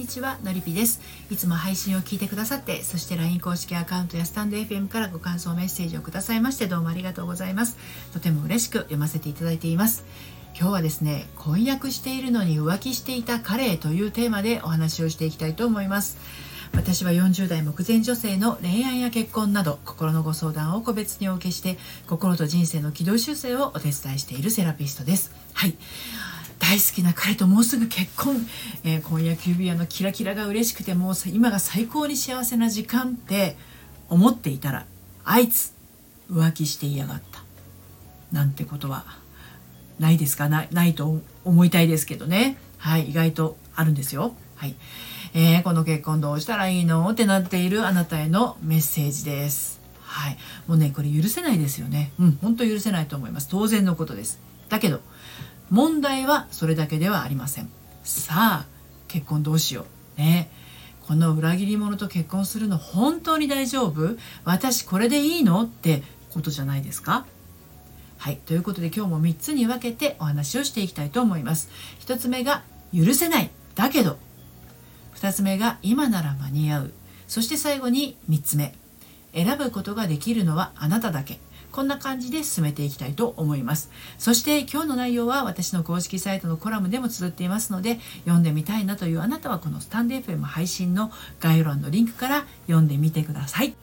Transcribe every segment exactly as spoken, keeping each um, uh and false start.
ちは、のりぴです。いつも配信を聞いてくださって、そして ライン 公式アカウントやスタンド エフエム からご感想メッセージをくださいまして、どうもありがとうございます。とても嬉しく読ませていただいています。今日はですね、婚約しているのに浮気していた彼というテーマでお話をしていきたいと思います。私はよんじゅう代目前女性の恋愛や結婚など心のご相談を個別にお受けして、心と人生の軌道修正をお手伝いしているセラピストです。はい、大好きな彼ともうすぐ結婚、えー、婚約指輪のキラキラが嬉しくて、もう今が最高に幸せな時間って思っていたら、あいつ浮気していやがったなんてことはないですか？な、ないと思いたいですけどね。はい、意外とあるんですよ。はい、えー、この結婚どうしたらいいのってなっているあなたへのメッセージです。はい、もうね、これ許せないですよね。うん、本当許せないと思います。当然のことです。だけど問題はそれだけではありません。さあ、結婚どうしようね。この裏切り者と結婚するの本当に大丈夫？私これでいいのってことじゃないですか？はい、ということで今日もみっつに分けてお話をしていきたいと思います。ひとつめが許せないだけど、ふたつめが今なら間に合う、そして最後にみっつめ、選ぶことができるのはあなただけ。こんな感じで進めていきたいと思います。そして今日の内容は私の公式サイトのコラムでも綴っていますので、読んでみたいなというあなたはこのスタンド エフエム 配信の概要欄のリンクから読んでみてください。はい、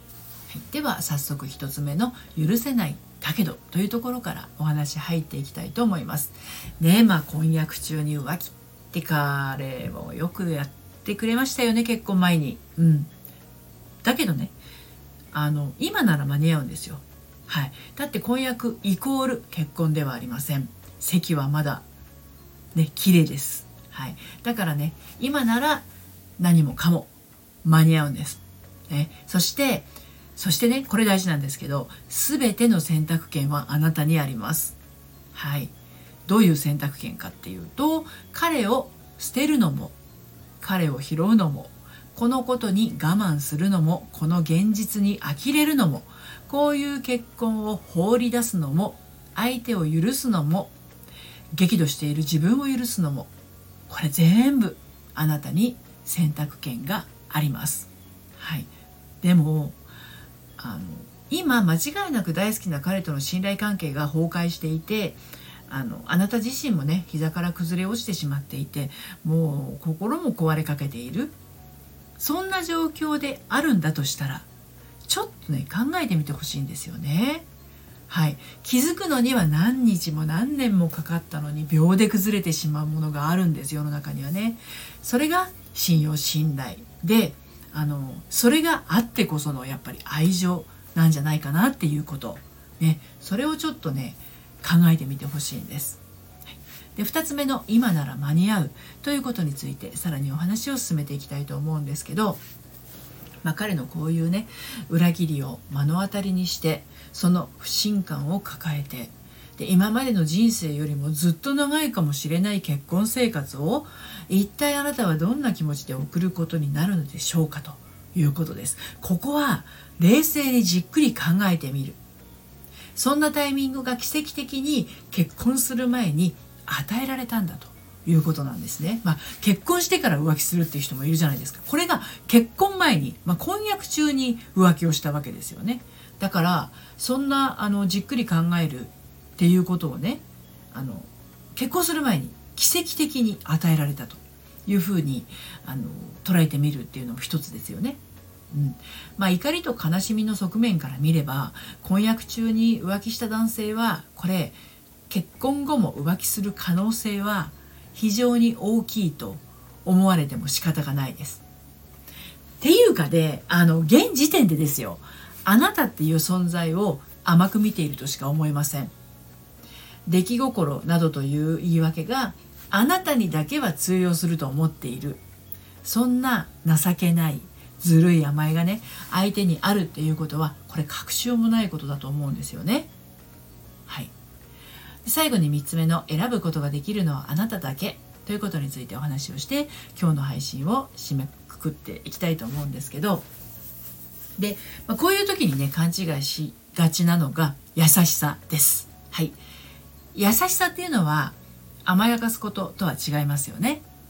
では早速ひとつめの許せないだけどというところからお話入っていきたいと思いますね。まあ婚約中に浮気って彼もよくやってくれましたよね、結婚前に。うん。だけどね、あの今なら間に合うんですよ。はい、だって婚約イコール結婚ではありません。籍はまだね綺麗です。はい、だからね、今なら何もかも間に合うんです。ね、そしてそしてね、これ大事なんですけど、全ての選択権はあなたにあります。はい、どういう選択権かっていうと、彼を捨てるのも彼を拾うのも、このことに我慢するのも、この現実に呆れるのも、こういう結婚を放り出すのも、相手を許すのも、激怒している自分を許すのも、これ全部あなたに選択権があります。はい、でもあの今間違いなく大好きな彼との信頼関係が崩壊していて、あのあなた自身もね膝から崩れ落ちてしまっていて、もう心も壊れかけている、そんな状況であるんだとしたら、ちょっとね考えてみてほしいんですよね。はい、気づくのには何日も何年もかかったのに秒で崩れてしまうものがあるんです、世の中にはね。それが信用信頼で、あのそれがあってこそのやっぱり愛情なんじゃないかなっていうことね。それをちょっとね考えてみてほしいんです。でふたつめの今なら間に合うということについてさらにお話を進めていきたいと思うんですけど、まあ、彼のこういうね裏切りを目の当たりにして、その不信感を抱えて、で今までの人生よりもずっと長いかもしれない結婚生活を一体あなたはどんな気持ちで送ることになるのでしょうかということです。ここは冷静にじっくり考えてみる。そんなタイミングが奇跡的に結婚する前に与えられたんだということなんですね。まあ、結婚してから浮気するっていう人もいるじゃないですか。これが結婚前に、まあ、婚約中に浮気をしたわけですよね。だからそんなあのじっくり考えるっていうことをね、あの結婚する前に奇跡的に与えられたというふうにあの捉えてみるっていうのも一つですよね。うん、まあ怒りと悲しみの側面から見れば、婚約中に浮気した男性はこれ結婚後も浮気する可能性は非常に大きいと思われても仕方がないです。っていうかで、あの現時点でですよ、あなたっていう存在を甘く見ているとしか思えません。出来心などという言い訳があなたにだけは通用すると思っている、そんな情けないずるい甘えがね相手にあるっていうことは、これ隠しようもないことだと思うんですよね。はい、最後にみっつめの選ぶことができるのはあなただけということについてお話をして、今日の配信を締めくくっていきたいと思うんですけど、で、まあ、こういう時にね勘違いしがちなのが優しさです。はい、優しさっていうのは甘やかすこととは違いますよね。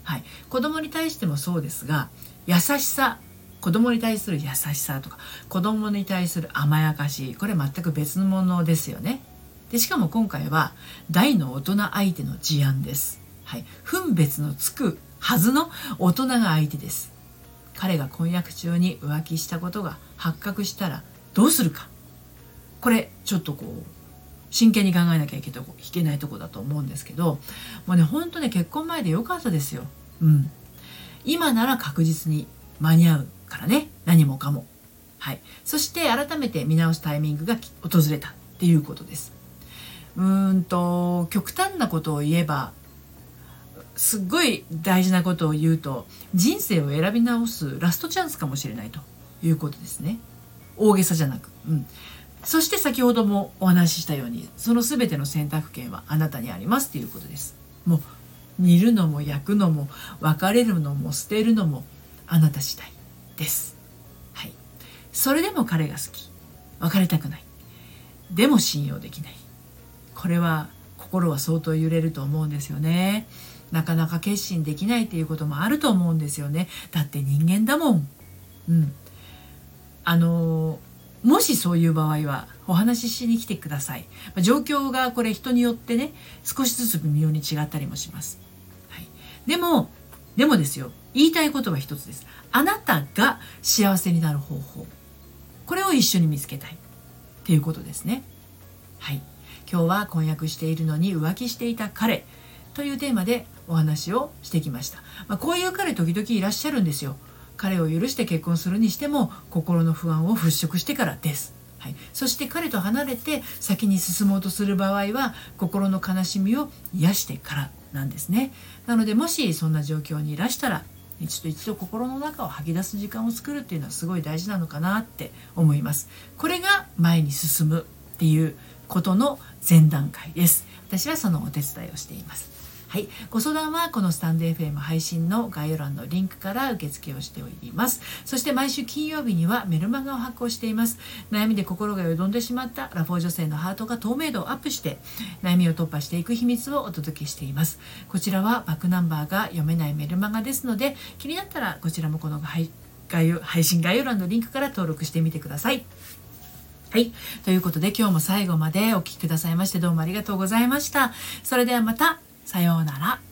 はい、子供に対してもそうですが、優しさ、子供に対する優しさとか子供に対する甘やかし、これ全く別のものですよね。でしかも今回は大の大人相手の事案です。はい、分別のつくはずの大人が相手です。彼が婚約中に浮気したことが発覚したらどうするか、これちょっとこう真剣に考えなきゃいけないとこだと思うんですけど、もうね本当ね結婚前でよかったですよ。うん、今なら確実に間に合うからね、何もかも。はい、そして改めて見直すタイミングが訪れたっていうことです。うーんと極端なことを言えば、すっごい大事なことを言うと、人生を選び直すラストチャンスかもしれないということですね。大げさじゃなく、うん、そして先ほどもお話ししたように、その全ての選択権はあなたにありますということです。もう煮るのも焼くのも別れるのも捨てるのもあなた次第です。はい、それでも彼が好き、別れたくない、でも信用できない、これは心は相当揺れると思うんですよね。なかなか決心できないっていうこともあると思うんですよね。だって人間だもん。うん、あのもしそういう場合はお話ししに来てください。状況がこれ人によってね少しずつ微妙に違ったりもします。はい、でもでもですよ、言いたいことは一つです。あなたが幸せになる方法、これを一緒に見つけたいっていうことですね。はい、今日は婚約しているのに浮気していた彼というテーマでお話をしてきました。まあ、こういう彼時々いらっしゃるんですよ。彼を許して結婚するにしても心の不安を払拭してからです。はい、そして彼と離れて先に進もうとする場合は心の悲しみを癒してからなんですね。なのでもしそんな状況にいらしたら、一度一度心の中を吐き出す時間を作るっていうのはすごい大事なのかなって思います。これが前に進むっていうことの前段階です。私はそのお手伝いをしています。はい、ご相談はこのスタンド エフエム 配信の概要欄のリンクから受付をしております。そして毎週金曜日にはメルマガを発行しています。悩みで心がよどんでしまったラフォー女性のハートが透明度をアップして悩みを突破していく秘密をお届けしています。こちらはバックナンバーが読めないメルマガですので、気になったらこちらもこの配信概要欄のリンクから登録してみてください。はい、ということで今日も最後までお聞きくださいましてどうもありがとうございました。それではまた。さようなら。